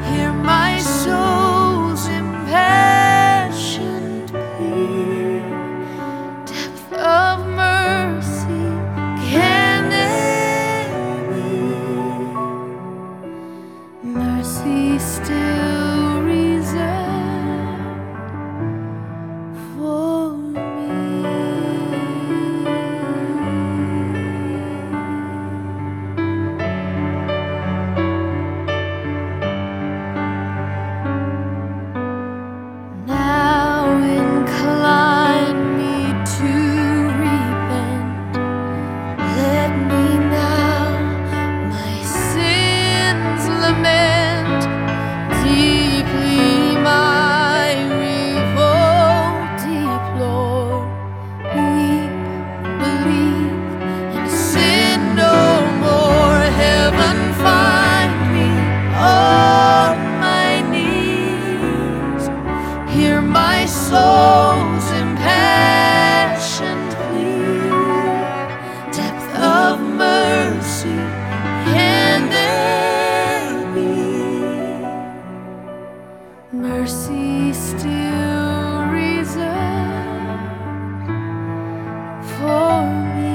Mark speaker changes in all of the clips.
Speaker 1: Hear my soul's impassioned plea. Depth of mercy, can there be mercy still reserved for me? Now incline me to repent. Let me now my sins lament. Deeply my revolt deplore. Weep, believe, and sin no more. Heaven find me on my knees. Hear my soul's impassioned plea. Depth of mercy, can there be mercy still reserved for me?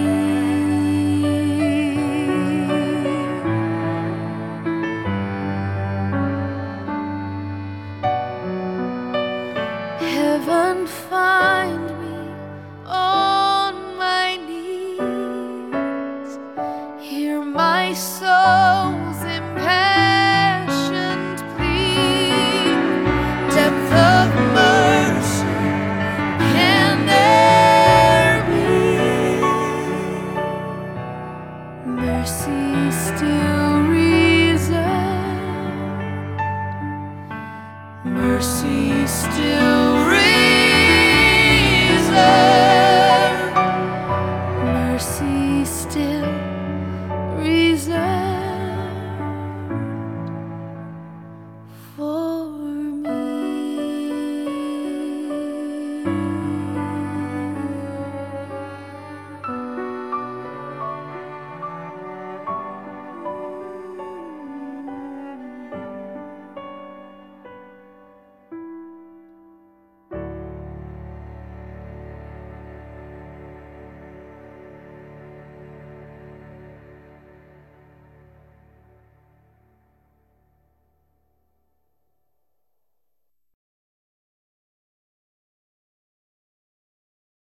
Speaker 1: Heaven find me on my knees. Hear my soul's impassioned plea. Depth of mercy, can there be mercy still reserved? Mercy still